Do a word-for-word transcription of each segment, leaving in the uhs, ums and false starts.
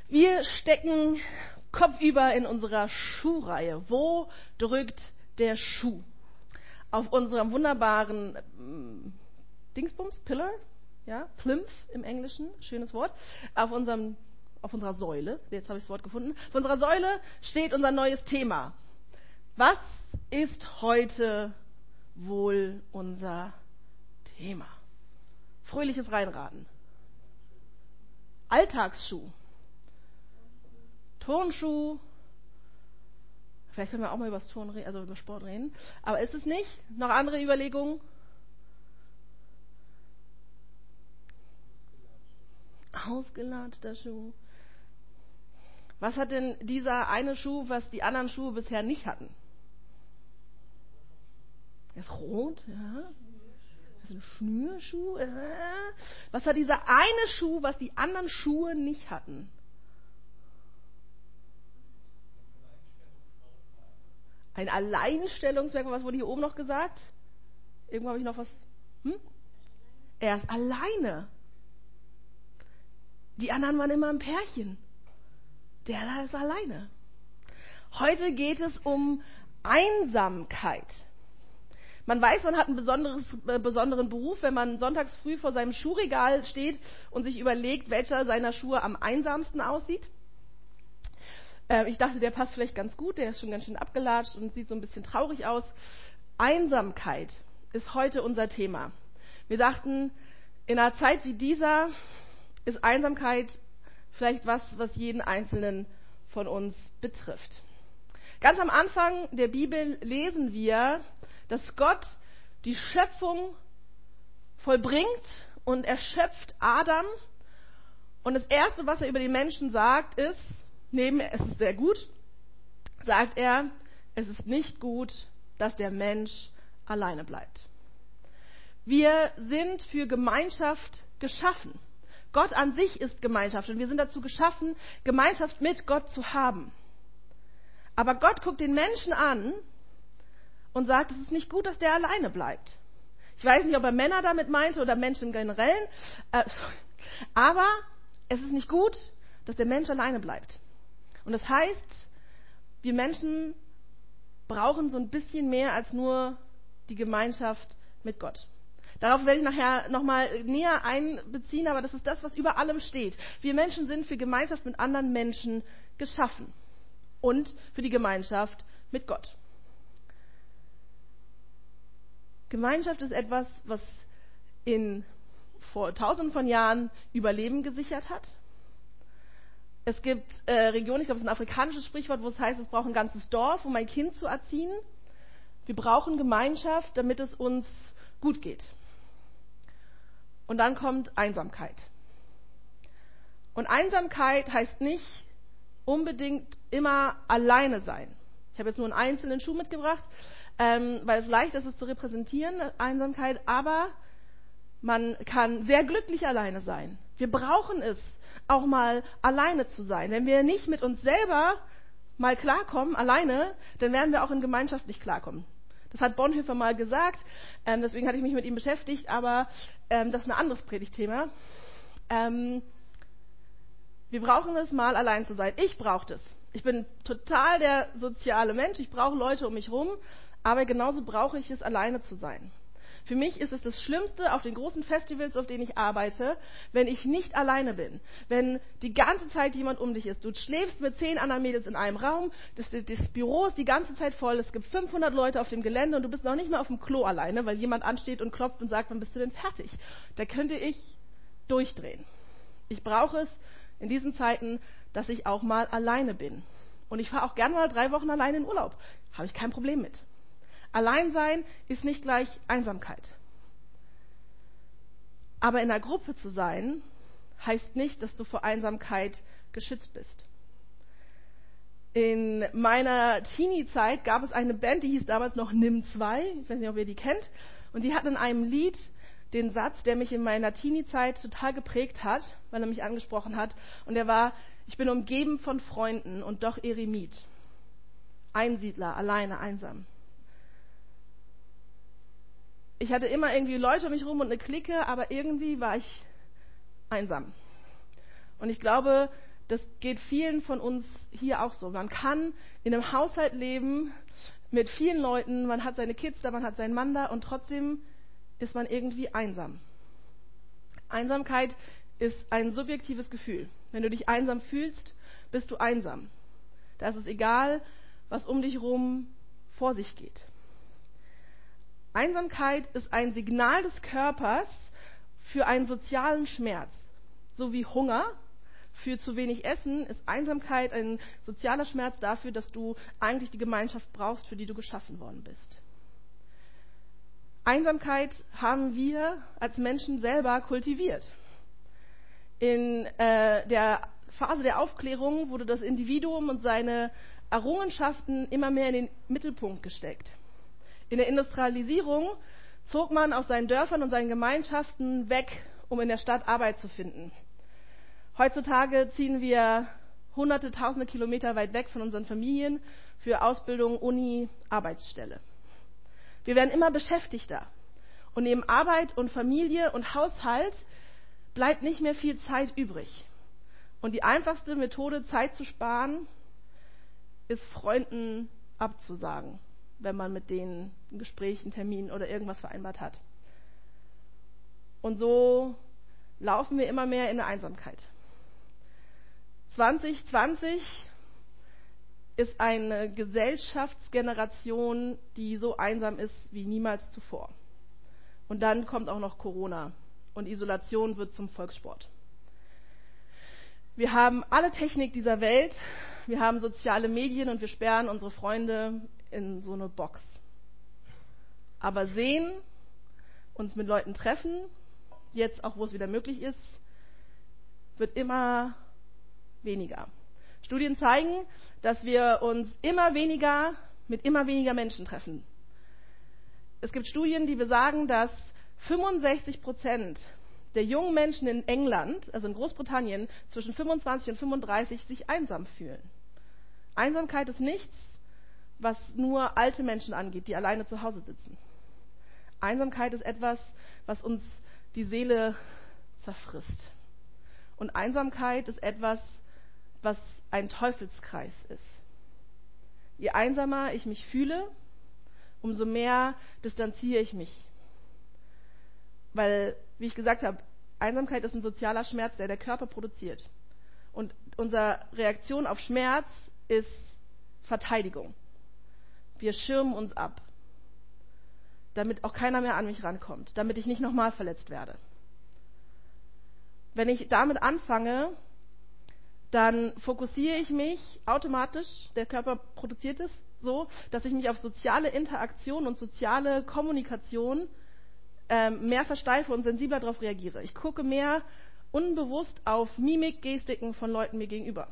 Wir stecken kopfüber in unserer Schuhreihe. Wo drückt der Schuh? Auf unserem wunderbaren ähm, Dingsbums, Pillar, ja, Plinth im Englischen, schönes Wort, auf unserem, auf unserer Säule, jetzt habe ich das Wort gefunden, auf unserer Säule steht unser neues Thema. Was ist heute wohl unser Thema? Fröhliches Reinraten. Alltagsschuh. Turnschuh. Vielleicht können wir auch mal über das Turnen reden, also über Sport reden. Aber ist es nicht? Noch andere Überlegungen? Ausgelatschter Schuh. Was hat denn dieser eine Schuh, was die anderen Schuhe bisher nicht hatten? Er ist rot, ja. Das ist ein Schnürschuh. Was hat dieser eine Schuh, was die anderen Schuhe nicht hatten? Ein Alleinstellungsmerkmal. Was wurde hier oben noch gesagt? Irgendwo habe ich noch was. Hm? Er ist alleine. Die anderen waren immer ein Pärchen. Der da ist alleine. Heute geht es um Einsamkeit. Man weiß, man hat einen besonderes, äh, besonderen Beruf, wenn man sonntags früh vor seinem Schuhregal steht und sich überlegt, welcher seiner Schuhe am einsamsten aussieht. Äh, ich dachte, der passt vielleicht ganz gut, der ist schon ganz schön abgelatscht und sieht so ein bisschen traurig aus. Einsamkeit ist heute unser Thema. Wir dachten, in einer Zeit wie dieser ist Einsamkeit vielleicht was, was jeden Einzelnen von uns betrifft. Ganz am Anfang der Bibel lesen wir, dass Gott die Schöpfung vollbringt und erschöpft Adam. Und das Erste, was er über den Menschen sagt, ist, neben es ist sehr gut, sagt er, es ist nicht gut, dass der Mensch alleine bleibt. Wir sind für Gemeinschaft geschaffen. Gott an sich ist Gemeinschaft und wir sind dazu geschaffen, Gemeinschaft mit Gott zu haben. Aber Gott guckt den Menschen an und sagt, es ist nicht gut, dass der alleine bleibt. Ich weiß nicht, ob er Männer damit meinte oder Menschen im Generellen, äh, aber es ist nicht gut, dass der Mensch alleine bleibt. Und das heißt, wir Menschen brauchen so ein bisschen mehr als nur die Gemeinschaft mit Gott. Darauf werde ich nachher nochmal näher einbeziehen, aber das ist das, was über allem steht. Wir Menschen sind für Gemeinschaft mit anderen Menschen geschaffen und für die Gemeinschaft mit Gott. Gemeinschaft ist etwas, was in vor tausenden von Jahren Überleben gesichert hat. Es gibt äh, Regionen, ich glaube, es ist ein afrikanisches Sprichwort, wo es heißt, es braucht ein ganzes Dorf, um ein Kind zu erziehen. Wir brauchen Gemeinschaft, damit es uns gut geht. Und dann kommt Einsamkeit. Und Einsamkeit heißt nicht unbedingt immer alleine sein. Ich habe jetzt nur einen einzelnen Schuh mitgebracht, ähm, weil es leicht ist, es zu repräsentieren, Einsamkeit. Aber man kann sehr glücklich alleine sein. Wir brauchen es, auch mal alleine zu sein. Wenn wir nicht mit uns selber mal klarkommen, alleine, dann werden wir auch in Gemeinschaft nicht klarkommen. Das hat Bonhoeffer mal gesagt, ähm, deswegen hatte ich mich mit ihm beschäftigt, aber ähm, das ist ein anderes Predigtthema. Ähm, wir brauchen es, mal allein zu sein. Ich brauche das. Ich bin total der soziale Mensch, ich brauche Leute um mich rum, aber genauso brauche ich es, alleine zu sein. Für mich ist es das Schlimmste auf den großen Festivals, auf denen ich arbeite, wenn ich nicht alleine bin. Wenn die ganze Zeit jemand um dich ist. Du schläfst mit zehn anderen Mädels in einem Raum, das, das Büro ist die ganze Zeit voll, es gibt fünfhundert Leute auf dem Gelände und du bist noch nicht mal auf dem Klo alleine, weil jemand ansteht und klopft und sagt, wann bist du denn fertig? Da könnte ich durchdrehen. Ich brauche es in diesen Zeiten, dass ich auch mal alleine bin. Und ich fahre auch gerne mal drei Wochen alleine in Urlaub. Habe ich kein Problem mit. Alleinsein ist nicht gleich Einsamkeit. Aber in einer Gruppe zu sein, heißt nicht, dass du vor Einsamkeit geschützt bist. In meiner Teenie-Zeit gab es eine Band, die hieß damals noch Nimm zwei. Ich weiß nicht, ob ihr die kennt. Und die hatten in einem Lied den Satz, der mich in meiner Teenie-Zeit total geprägt hat, weil er mich angesprochen hat. Und der war, ich bin umgeben von Freunden und doch Eremit. Einsiedler, alleine, einsam. Ich hatte immer irgendwie Leute um mich rum und eine Clique, aber irgendwie war ich einsam. Und ich glaube, das geht vielen von uns hier auch so. Man kann in einem Haushalt leben mit vielen Leuten, man hat seine Kids da, man hat seinen Mann da und trotzdem ist man irgendwie einsam. Einsamkeit ist ein subjektives Gefühl. Wenn du dich einsam fühlst, bist du einsam. Da ist es egal, was um dich rum vor sich geht. Einsamkeit ist ein Signal des Körpers für einen sozialen Schmerz. So wie Hunger für zu wenig Essen ist Einsamkeit ein sozialer Schmerz dafür, dass du eigentlich die Gemeinschaft brauchst, für die du geschaffen worden bist. Einsamkeit haben wir als Menschen selber kultiviert. In äh, der Phase der Aufklärung wurde das Individuum und seine Errungenschaften immer mehr in den Mittelpunkt gesteckt. In der Industrialisierung zog man aus seinen Dörfern und seinen Gemeinschaften weg, um in der Stadt Arbeit zu finden. Heutzutage ziehen wir hunderte, tausende Kilometer weit weg von unseren Familien für Ausbildung, Uni, Arbeitsstelle. Wir werden immer beschäftigter. Und neben Arbeit und Familie und Haushalt bleibt nicht mehr viel Zeit übrig. Und die einfachste Methode, Zeit zu sparen, ist Freunden abzusagen, wenn man mit denen ein Gespräch, einen Termin oder irgendwas vereinbart hat. Und so laufen wir immer mehr in eine Einsamkeit. zwanzig zwanzig ist eine Gesellschaftsgeneration, die so einsam ist wie niemals zuvor. Und dann kommt auch noch Corona und Isolation wird zum Volkssport. Wir haben alle Technik dieser Welt, wir haben soziale Medien und wir sperren unsere Freunde in so eine Box. Aber sehen, uns mit Leuten treffen, jetzt auch wo es wieder möglich ist, wird immer weniger. Studien zeigen, dass wir uns immer weniger mit immer weniger Menschen treffen. Es gibt Studien, die besagen, dass fünfundsechzig Prozent der jungen Menschen in England, also in Großbritannien, zwischen fünfundzwanzig und fünfunddreißig sich einsam fühlen. Einsamkeit ist nichts, was nur alte Menschen angeht, die alleine zu Hause sitzen. Einsamkeit ist etwas, was uns die Seele zerfrisst. Und Einsamkeit ist etwas, was ein Teufelskreis ist. Je einsamer ich mich fühle, umso mehr distanziere ich mich. Weil, wie ich gesagt habe, Einsamkeit ist ein sozialer Schmerz, der der Körper produziert. Und unsere Reaktion auf Schmerz ist Verteidigung. Wir schirmen uns ab, damit auch keiner mehr an mich rankommt, damit ich nicht nochmal verletzt werde. Wenn ich damit anfange, dann fokussiere ich mich automatisch, der Körper produziert es so, dass ich mich auf soziale Interaktion und soziale Kommunikation ähm, mehr versteife und sensibler darauf reagiere. Ich gucke mehr unbewusst auf Mimik, Gestiken von Leuten mir gegenüber.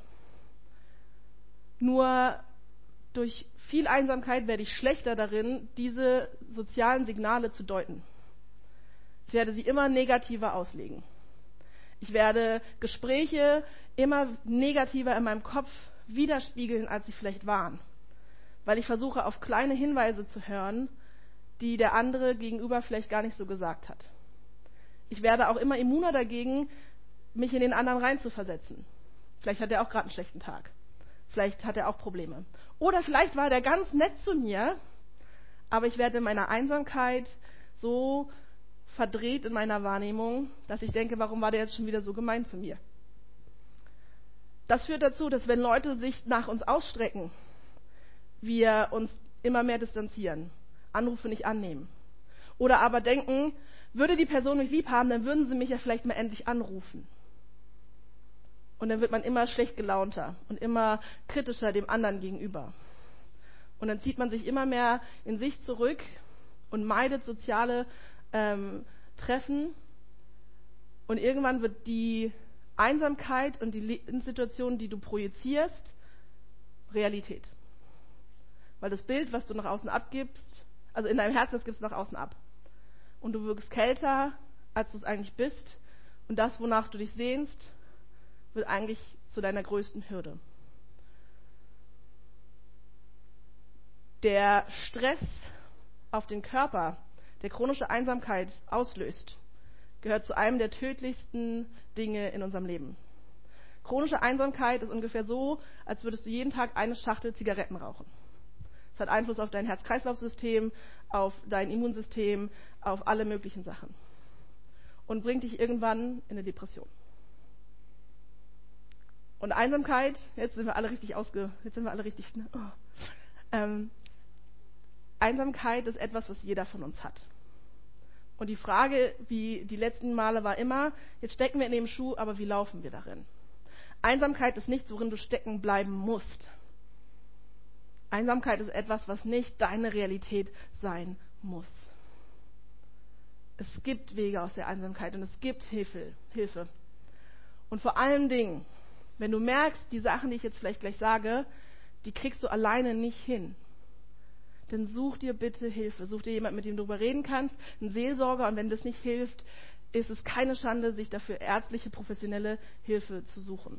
Nur durch viel Einsamkeit werde ich schlechter darin, diese sozialen Signale zu deuten. Ich werde sie immer negativer auslegen. Ich werde Gespräche immer negativer in meinem Kopf widerspiegeln, als sie vielleicht waren. Weil ich versuche, auf kleine Hinweise zu hören, die der andere gegenüber vielleicht gar nicht so gesagt hat. Ich werde auch immer immuner dagegen, mich in den anderen reinzuversetzen. Vielleicht hat er auch gerade einen schlechten Tag. Vielleicht hat er auch Probleme. Oder vielleicht war der ganz nett zu mir, aber ich werde in meiner Einsamkeit so verdreht in meiner Wahrnehmung, dass ich denke, warum war der jetzt schon wieder so gemein zu mir? Das führt dazu, dass wenn Leute sich nach uns ausstrecken, wir uns immer mehr distanzieren, Anrufe nicht annehmen. Oder aber denken, würde die Person mich lieb haben, dann würden sie mich ja vielleicht mal endlich anrufen. Und dann wird man immer schlecht gelaunter und immer kritischer dem anderen gegenüber. Und dann zieht man sich immer mehr in sich zurück und meidet soziale ähm, Treffen. Und irgendwann wird die Einsamkeit und die Lebenssituation, die du projizierst, Realität. Weil das Bild, was du nach außen abgibst, also in deinem Herzen, das gibst du nach außen ab. Und du wirkst kälter, als du es eigentlich bist. Und das, wonach du dich sehnst, wird eigentlich zu deiner größten Hürde. Der Stress auf den Körper, der chronische Einsamkeit auslöst, gehört zu einem der tödlichsten Dinge in unserem Leben. Chronische Einsamkeit ist ungefähr so, als würdest du jeden Tag eine Schachtel Zigaretten rauchen. Es hat Einfluss auf dein Herz-Kreislauf-System, auf dein Immunsystem, auf alle möglichen Sachen. Und bringt dich irgendwann in eine Depression. Und Einsamkeit, jetzt sind wir alle richtig ausge... Jetzt sind wir alle richtig... Oh. Ähm, Einsamkeit ist etwas, was jeder von uns hat. Und die Frage, wie die letzten Male war immer, jetzt stecken wir in dem Schuh, aber wie laufen wir darin? Einsamkeit ist nichts, worin du stecken bleiben musst. Einsamkeit ist etwas, was nicht deine Realität sein muss. Es gibt Wege aus der Einsamkeit und es gibt Hilfe. Hilfe. Und vor allen Dingen, wenn du merkst, die Sachen, die ich jetzt vielleicht gleich sage, die kriegst du alleine nicht hin, dann such dir bitte Hilfe. Such dir jemanden, mit dem du darüber reden kannst, einen Seelsorger. Und wenn das nicht hilft, ist es keine Schande, sich dafür ärztliche, professionelle Hilfe zu suchen.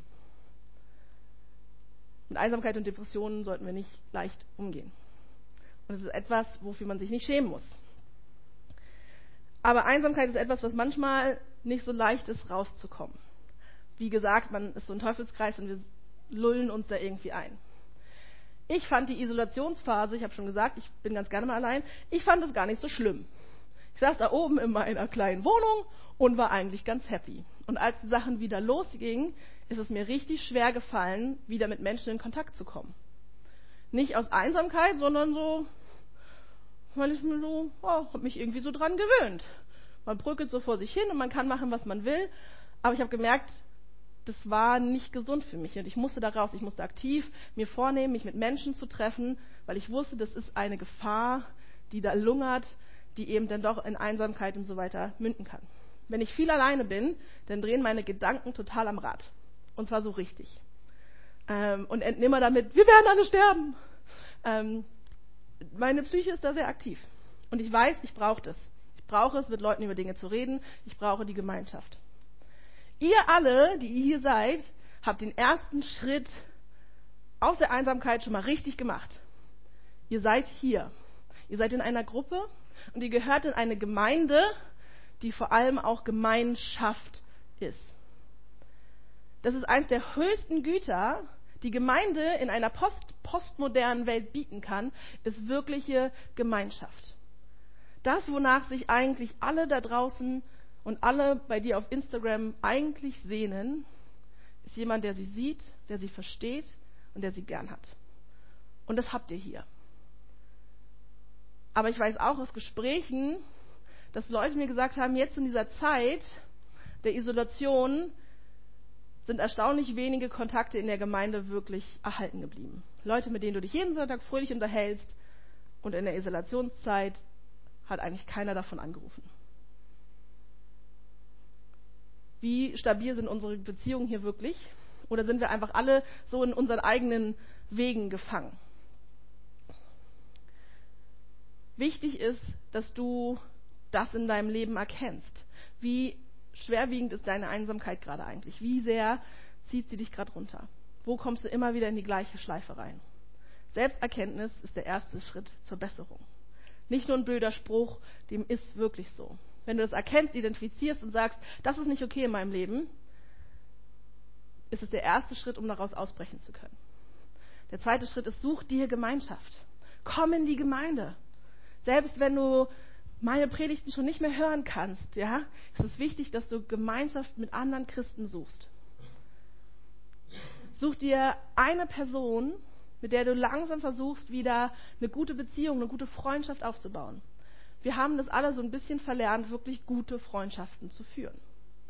Mit Einsamkeit und Depressionen sollten wir nicht leicht umgehen. Und es ist etwas, wofür man sich nicht schämen muss. Aber Einsamkeit ist etwas, was manchmal nicht so leicht ist, rauszukommen. Wie gesagt, man ist so ein Teufelskreis und wir lullen uns da irgendwie ein. Ich fand die Isolationsphase, ich habe schon gesagt, ich bin ganz gerne mal allein, ich fand es gar nicht so schlimm. Ich saß da oben in meiner kleinen Wohnung und war eigentlich ganz happy. Und als die Sachen wieder losgingen, ist es mir richtig schwer gefallen, wieder mit Menschen in Kontakt zu kommen. Nicht aus Einsamkeit, sondern so, weil ich mir so, oh, habe mich irgendwie so dran gewöhnt. Man bröckelt so vor sich hin und man kann machen, was man will. Aber ich habe gemerkt, das war nicht gesund für mich. Und ich musste da raus, ich musste aktiv mir vornehmen, mich mit Menschen zu treffen, weil ich wusste, das ist eine Gefahr, die da lungert, die eben dann doch in Einsamkeit und so weiter münden kann. Wenn ich viel alleine bin, dann drehen meine Gedanken total am Rad. Und zwar so richtig. Ähm, und enden immer damit, wir werden alle sterben. Ähm, meine Psyche ist da sehr aktiv. Und ich weiß, ich brauche das. Ich brauche es, mit Leuten über Dinge zu reden. Ich brauche die Gemeinschaft. Ihr alle, die ihr hier seid, habt den ersten Schritt aus der Einsamkeit schon mal richtig gemacht. Ihr seid hier. Ihr seid in einer Gruppe und ihr gehört in eine Gemeinde, die vor allem auch Gemeinschaft ist. Das ist eines der höchsten Güter, die Gemeinde in einer post postmodernen Welt bieten kann, ist wirkliche Gemeinschaft. Das, wonach sich eigentlich alle da draußen und alle bei dir auf Instagram eigentlich sehnen, ist jemand, der sie sieht, der sie versteht und der sie gern hat. Und das habt ihr hier. Aber ich weiß auch aus Gesprächen, dass Leute mir gesagt haben, jetzt in dieser Zeit der Isolation sind erstaunlich wenige Kontakte in der Gemeinde wirklich erhalten geblieben. Leute, mit denen du dich jeden Sonntag fröhlich unterhältst, und in der Isolationszeit hat eigentlich keiner davon angerufen. Wie stabil sind unsere Beziehungen hier wirklich? Oder sind wir einfach alle so in unseren eigenen Wegen gefangen? Wichtig ist, dass du das in deinem Leben erkennst. Wie schwerwiegend ist deine Einsamkeit gerade eigentlich? Wie sehr zieht sie dich gerade runter? Wo kommst du immer wieder in die gleiche Schleife rein? Selbsterkenntnis ist der erste Schritt zur Besserung. Nicht nur ein blöder Spruch, dem ist wirklich so. Wenn du das erkennst, identifizierst und sagst, das ist nicht okay in meinem Leben, ist es der erste Schritt, um daraus ausbrechen zu können. Der zweite Schritt ist, such dir Gemeinschaft. Komm in die Gemeinde. Selbst wenn du meine Predigten schon nicht mehr hören kannst, ja, ist es wichtig, dass du Gemeinschaft mit anderen Christen suchst. Such dir eine Person, mit der du langsam versuchst, wieder eine gute Beziehung, eine gute Freundschaft aufzubauen. Wir haben das alle so ein bisschen verlernt, wirklich gute Freundschaften zu führen.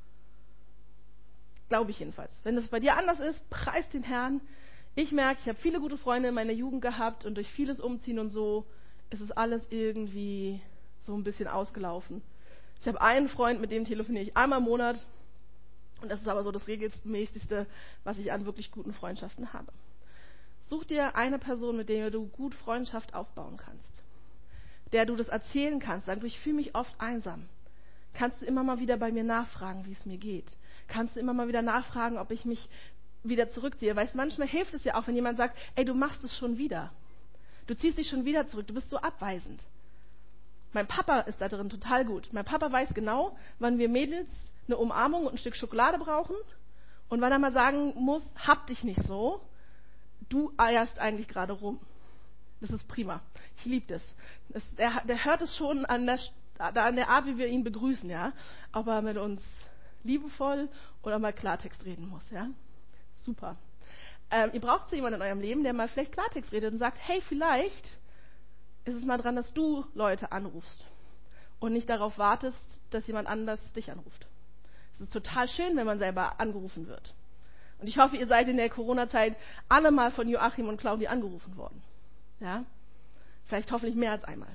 Glaube ich jedenfalls. Wenn das bei dir anders ist, preis den Herrn. Ich merke, ich habe viele gute Freunde in meiner Jugend gehabt und durch vieles Umziehen und so ist es alles irgendwie so ein bisschen ausgelaufen. Ich habe einen Freund, mit dem telefoniere ich einmal im Monat und das ist aber so das regelmäßigste, was ich an wirklich guten Freundschaften habe. Such dir eine Person, mit der du gut Freundschaft aufbauen kannst, der du das erzählen kannst. Sag du, ich fühle mich oft einsam. Kannst du immer mal wieder bei mir nachfragen, wie es mir geht? Kannst du immer mal wieder nachfragen, ob ich mich wieder zurückziehe? Weißt du, manchmal hilft es ja auch, wenn jemand sagt, ey, du machst es schon wieder. Du ziehst dich schon wieder zurück, du bist so abweisend. Mein Papa ist da drin total gut. Mein Papa weiß genau, wann wir Mädels eine Umarmung und ein Stück Schokolade brauchen Und weil er mal sagen muss, hab dich nicht so, du eierst eigentlich gerade rum. Das ist prima. Ich liebe das. das der, der hört es schon an der, an der Art, wie wir ihn begrüßen, ja. Ob er mit uns liebevoll oder mal Klartext reden muss, ja. Super. Ähm, ihr braucht so jemanden in eurem Leben, der mal vielleicht Klartext redet und sagt, hey, vielleicht ist es mal dran, dass du Leute anrufst und nicht darauf wartest, dass jemand anders dich anruft. Es ist total schön, wenn man selber angerufen wird. Und ich hoffe, ihr seid in der Corona-Zeit alle mal von Joachim und Claudi angerufen worden. Ja? Vielleicht hoffentlich mehr als einmal.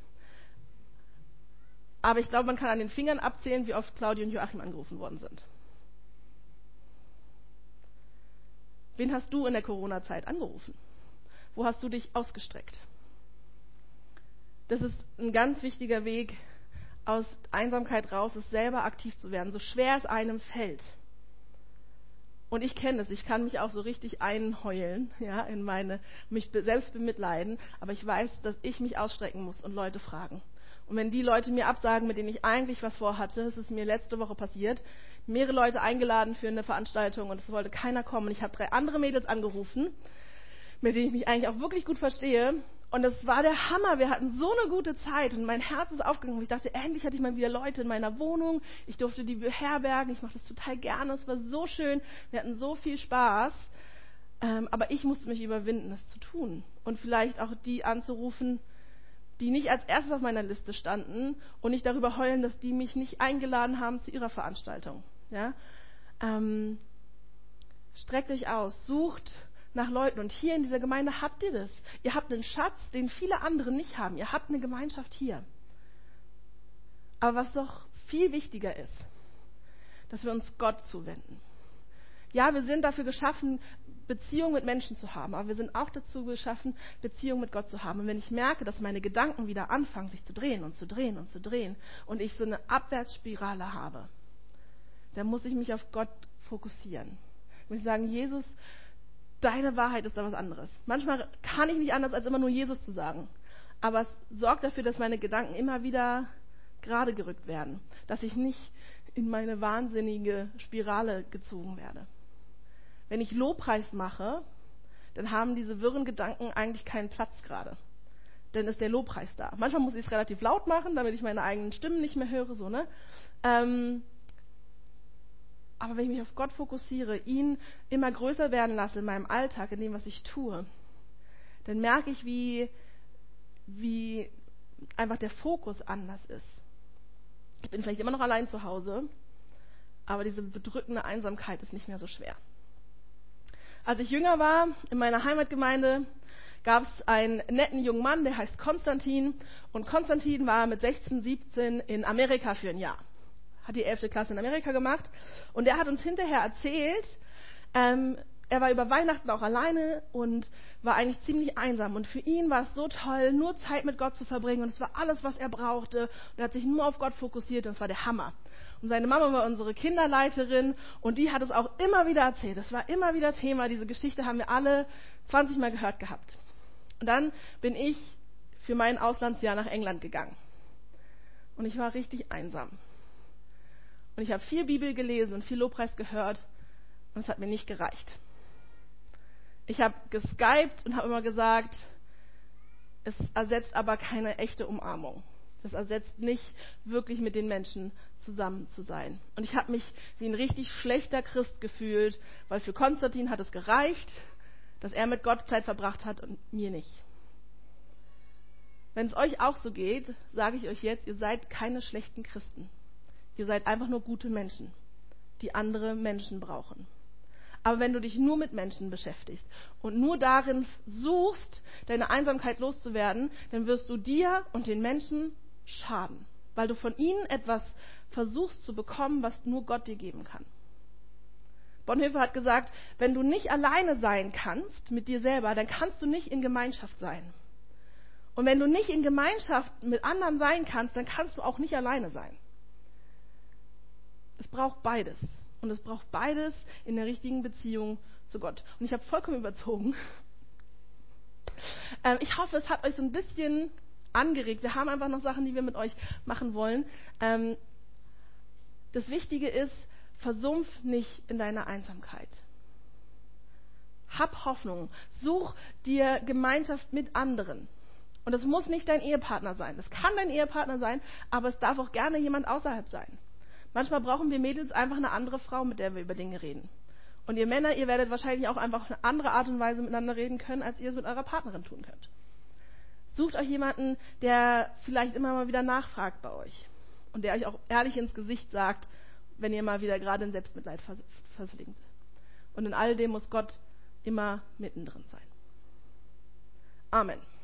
Aber ich glaube, man kann an den Fingern abzählen, wie oft Claudi und Joachim angerufen worden sind. Wen hast du in der Corona-Zeit angerufen? Wo hast du dich ausgestreckt? Das ist ein ganz wichtiger Weg aus Einsamkeit raus, ist selber aktiv zu werden, so schwer es einem fällt. Und ich kenne es, ich kann mich auch so richtig einheulen, ja, in meine, mich selbst bemitleiden, aber ich weiß, dass ich mich ausstrecken muss und Leute fragen. Und wenn die Leute mir absagen, mit denen ich eigentlich was vorhatte, das ist mir letzte Woche passiert, mehrere Leute eingeladen für eine Veranstaltung und es wollte keiner kommen. Und ich habe drei andere Mädels angerufen, mit denen ich mich eigentlich auch wirklich gut verstehe. Und es war der Hammer. Wir hatten so eine gute Zeit und mein Herz ist aufgegangen. Ich dachte, endlich hatte ich mal wieder Leute in meiner Wohnung. Ich durfte die beherbergen. Ich mache das total gerne. Es war so schön. Wir hatten so viel Spaß. Ähm, aber ich musste mich überwinden, das zu tun. Und vielleicht auch die anzurufen, die nicht als erstes auf meiner Liste standen und nicht darüber heulen, dass die mich nicht eingeladen haben zu ihrer Veranstaltung. Ja? Ähm, streckt euch aus. Sucht nach Leuten. Und hier in dieser Gemeinde habt ihr das. Ihr habt einen Schatz, den viele andere nicht haben. Ihr habt eine Gemeinschaft hier. Aber was doch viel wichtiger ist, dass wir uns Gott zuwenden. Ja, wir sind dafür geschaffen, Beziehung mit Menschen zu haben. Aber wir sind auch dazu geschaffen, Beziehung mit Gott zu haben. Und wenn ich merke, dass meine Gedanken wieder anfangen, sich zu drehen und zu drehen und zu drehen und ich so eine Abwärtsspirale habe, dann muss ich mich auf Gott fokussieren. Ich muss sagen, Jesus, deine Wahrheit ist da was anderes. Manchmal kann ich nicht anders, als immer nur Jesus zu sagen. Aber es sorgt dafür, dass meine Gedanken immer wieder gerade gerückt werden. Dass ich nicht in meine wahnsinnige Spirale gezogen werde. Wenn ich Lobpreis mache, dann haben diese wirren Gedanken eigentlich keinen Platz gerade. Dann ist der Lobpreis da. Manchmal muss ich es relativ laut machen, damit ich meine eigenen Stimmen nicht mehr höre. So, ne? Ähm, Aber wenn ich mich auf Gott fokussiere, ihn immer größer werden lasse in meinem Alltag, in dem, was ich tue, dann merke ich, wie, wie einfach der Fokus anders ist. Ich bin vielleicht immer noch allein zu Hause, aber diese bedrückende Einsamkeit ist nicht mehr so schwer. Als ich jünger war, in meiner Heimatgemeinde, gab es einen netten jungen Mann, der heißt Konstantin. Und Konstantin war mit sechzehn, siebzehn in Amerika für ein Jahr. Hat die elfte Klasse in Amerika gemacht. Und er hat uns hinterher erzählt, ähm, er war über Weihnachten auch alleine und war eigentlich ziemlich einsam. Und für ihn war es so toll, nur Zeit mit Gott zu verbringen. Und es war alles, was er brauchte. Und er hat sich nur auf Gott fokussiert und es war der Hammer. Und seine Mama war unsere Kinderleiterin und die hat es auch immer wieder erzählt. Das war immer wieder Thema. Diese Geschichte haben wir alle zwanzig Mal gehört gehabt. Und dann bin ich für mein Auslandsjahr nach England gegangen. Und ich war richtig einsam. Und ich habe viel Bibel gelesen und viel Lobpreis gehört und es hat mir nicht gereicht. Ich habe geskypt und habe immer gesagt, es ersetzt aber keine echte Umarmung. Es ersetzt nicht wirklich mit den Menschen zusammen zu sein. Und ich habe mich wie ein richtig schlechter Christ gefühlt, weil für Konstantin hat es gereicht, dass er mit Gott Zeit verbracht hat und mir nicht. Wenn es euch auch so geht, sage ich euch jetzt, ihr seid keine schlechten Christen. Ihr seid einfach nur gute Menschen, die andere Menschen brauchen. Aber wenn du dich nur mit Menschen beschäftigst und nur darin suchst, deine Einsamkeit loszuwerden, dann wirst du dir und den Menschen schaden, weil du von ihnen etwas versuchst zu bekommen, was nur Gott dir geben kann. Bonhoeffer hat gesagt, wenn du nicht alleine sein kannst mit dir selber, dann kannst du nicht in Gemeinschaft sein. Und wenn du nicht in Gemeinschaft mit anderen sein kannst, dann kannst du auch nicht alleine sein. Es braucht beides. Und es braucht beides in der richtigen Beziehung zu Gott. Und ich habe vollkommen überzogen. Ähm, ich hoffe, es hat euch so ein bisschen angeregt. Wir haben einfach noch Sachen, die wir mit euch machen wollen. Ähm, das Wichtige ist, Versumpf nicht in deiner Einsamkeit. Hab Hoffnung. Such dir Gemeinschaft mit anderen. Und es muss nicht dein Ehepartner sein. Es kann dein Ehepartner sein, aber es darf auch gerne jemand außerhalb sein. Manchmal brauchen wir Mädels einfach eine andere Frau, mit der wir über Dinge reden. Und ihr Männer, ihr werdet wahrscheinlich auch einfach auf eine andere Art und Weise miteinander reden können, als ihr es mit eurer Partnerin tun könnt. Sucht euch jemanden, der vielleicht immer mal wieder nachfragt bei euch. Und der euch auch ehrlich ins Gesicht sagt, wenn ihr mal wieder gerade in Selbstmitleid vers- versinkt. Und in all dem muss Gott immer mittendrin sein. Amen.